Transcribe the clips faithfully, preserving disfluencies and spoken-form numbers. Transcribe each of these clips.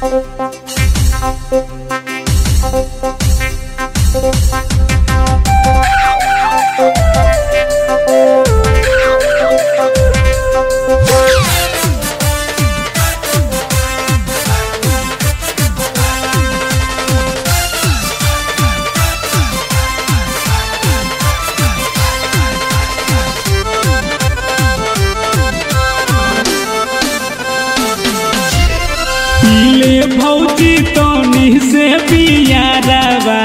ले भौजी तोनी से पियारवा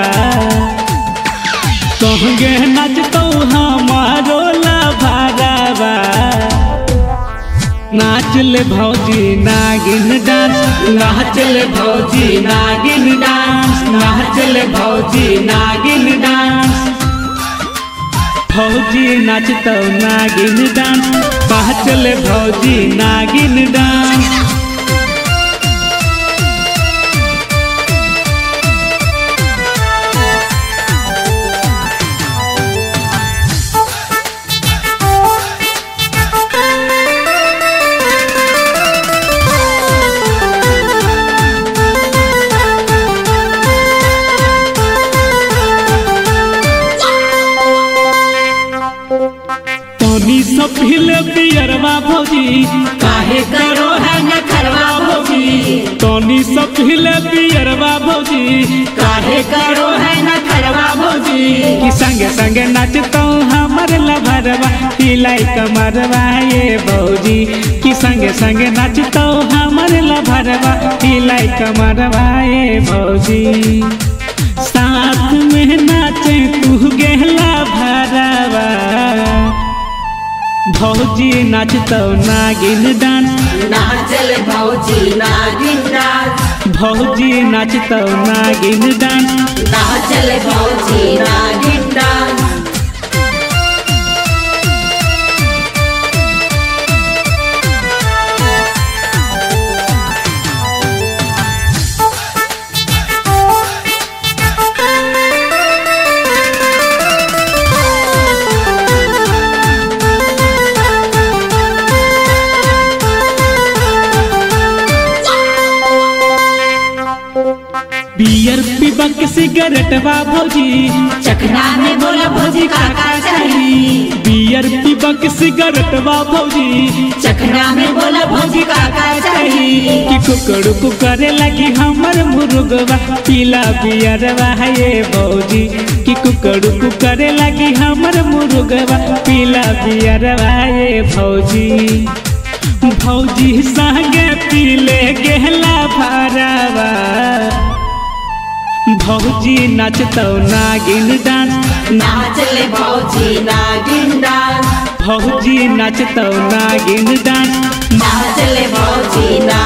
तोहगे नाचतो हमारो लभारवा। नाच ले भौजी नागिन डांस, नाच ले भौजी नागिन डांस, नाच ले भौजी नागिन डांस। भौजी नाचतो नागिन डांस, नाच ले भौजी नागिन डांस। तोनी सब हिले पियरवा भौजी काहे करो है न खरवा भौजी। तोनी सब हिले पियरवा भौजी काहे करो है न खरवा भौजी। कि संगे संगे नाचतो हमर लभरवा हिलाई कमरवा ये भौजी। कि संगे संगे नाचतो हमर लभरवा हिलाई कमरवा ये भौजी। साथ में नाचे तू गेला भरवा भौजी नाचतो नागिन डांस, नाचल भौजी नागिन डांस। भौजी नाचतो नागिन डांस, नाचल भौजी नागिन डांस। बियर पीबा के सिगरेटवा भौजी चखना में बोला भौजी काका चाहिए। बियर पीबा के सिगरेटवा भौजी चखना में बोला भौजी काका चाहिए। कि कुकड़ कुकरे लगी हमर मुर्गवा पीला बियरवा ये भौजी। कि कुकड़ कुकरे लगी हमर मुर्गवा पीला बियरवा ये भौजी। भौजी संगे पीले गेला भरवा भौजी नाचतो नागिन डांस, नाचल भौजी नागिन डांस। भौजी नाचतो नागिन डांस, नाचल भौजी नागिन